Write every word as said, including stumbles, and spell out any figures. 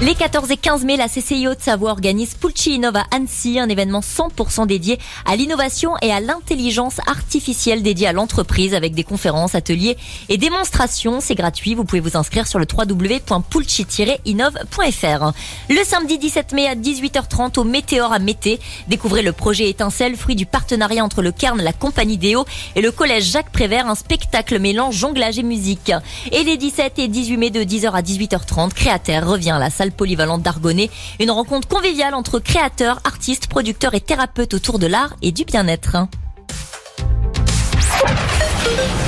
Les quatorze et quinze mai, la C C I Haute-Savoie organise Pulci Innov à Annecy, un événement cent pour cent dédié à l'innovation et à l'intelligence artificielle dédiée à l'entreprise avec des conférences, ateliers et démonstrations. C'est gratuit, vous pouvez vous inscrire sur le w w w point pulci tiret innov point f r. Le samedi dix-sept mai à dix-huit heures trente au Météor à Mété, découvrez le projet Étincelle, fruit du partenariat entre le Cairn, la compagnie Déo et le collège Jacques Prévert, un spectacle mêlant jonglage et musique. Et les dix-sept et dix-huit mai de dix heures à dix-huit heures trente, Créateur revient à la salle polyvalente d'Argonnet, une rencontre conviviale entre créateurs, artistes, producteurs et thérapeutes autour de l'art et du bien-être.